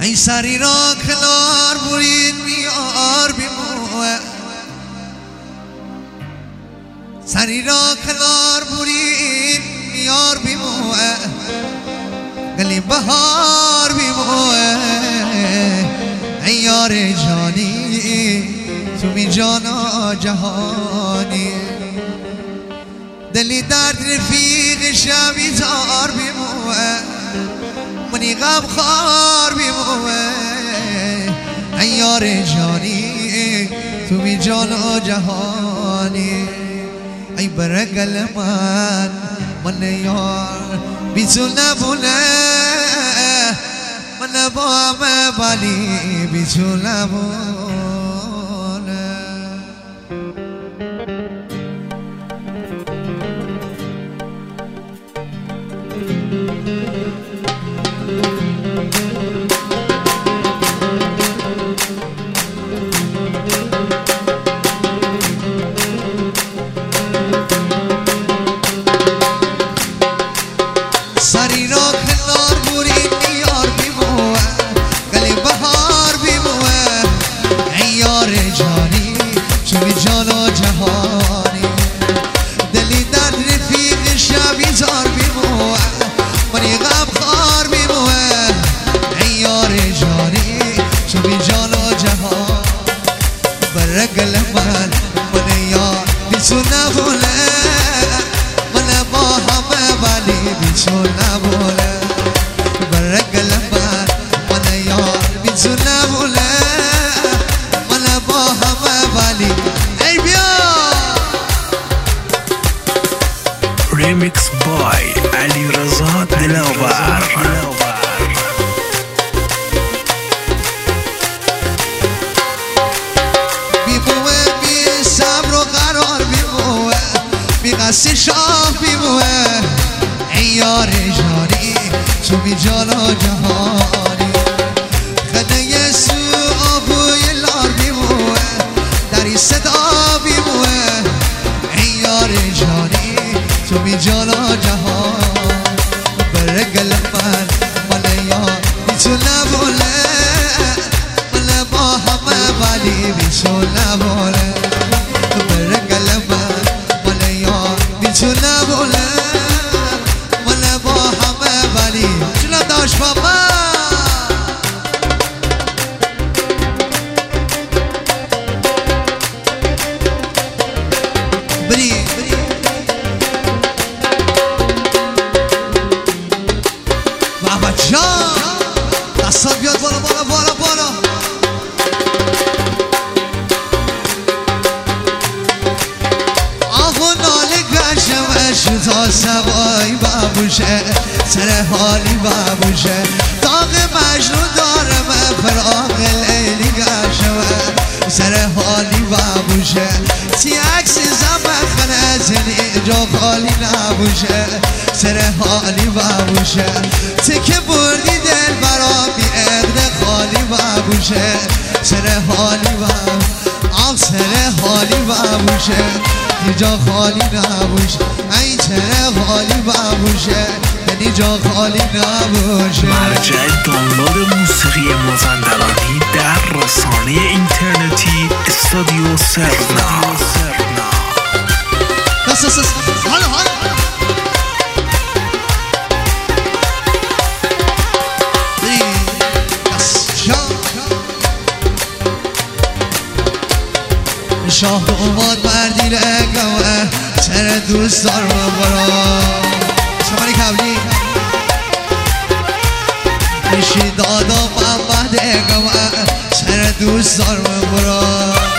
ای سری را کنار برید میار بیموه سری را کنار برید میار بیموه گلی بهار بیموه ای یار جانی تو می جانا جهانی دلی درد رفیق شبی تار بیموه منی غم خار بیموه ای یار جانی تو می جانا جهانی ای برگل من یار بی تو نبونه من با همه ولی بی تو نبونه سری را کنار برید میار بیموه گلی بهار بیموه ای یار جانی چوی جانا جهانی دلی در رفیق شبی زار بیموه منی غم خار بیموه ای یار جانی چوی جانا جهان برگل من یار بیتو نبوله من با همه ولی بیتو نبوله برگل من یار بیتو نبوله من با همه ولی ای بیا ریمیکس بای علی رضا دلاور قصه شاه بیموه ای یار جانی تو بی جانا جهانی خده سو آبوی لار بیموه دری صدا بیموه ای یار جانی تو بی جانا جهان برگل من یار بی تو نبوله من با همه ولی بی تو نبوله برگل تو نبوله من با همه ولی جلو داشت بابا بری بابا جان دستان بیاد بالا بالا بالا بالا تا سوای بابوشه سر حالی بابوشه داغ مجنون دارم فراغ لیلی گشوه سر حالی بابوشه سی عکس زمخنه زنی جا خالی نبوشه سر حالی بابوشه تکه بردی دل برا بی ادر خالی بابوشه سر حالی بابوشه سر حالی بابوشه جا خالی نبوشه ای چه خالی بابوشه یعنی جا خالی نبوشه مرجع دانلود موسیقی مازندرانی در رسانه اینترنتی استودیو سرنا حالا شاه اومد بردی لگوه سر دوست دار من برا شمالی کبلی نشی دادا محمد اگوه سر دوست دار من برا